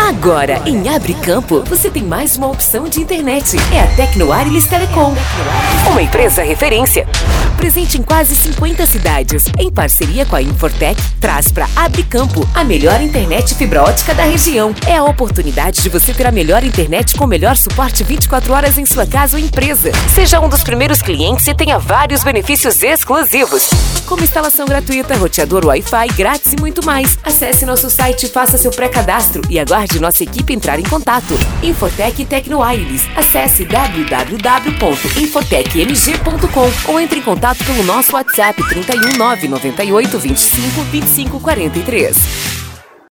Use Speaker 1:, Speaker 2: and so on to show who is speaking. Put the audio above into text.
Speaker 1: Agora, em Abre Campo, você tem mais uma opção de internet. É a Tecno Wireless Telecom. Uma empresa referência. Presente em quase 50 cidades. Em parceria com a Infortec, traz para Abre Campo a melhor internet fibra ótica da região. É a oportunidade de você ter a melhor internet com o melhor suporte 24 horas em sua casa ou empresa. Seja um dos primeiros clientes e tenha vários benefícios exclusivos, como instalação gratuita, roteador Wi-Fi grátis e muito mais. Acesse nosso site, faça seu pré-cadastro e aguarde nossa equipe entrar em contato. Infotec e Tecno Wireless. Acesse www.infotecmg.com ou entre em contato pelo nosso WhatsApp 31 998 25 25 43.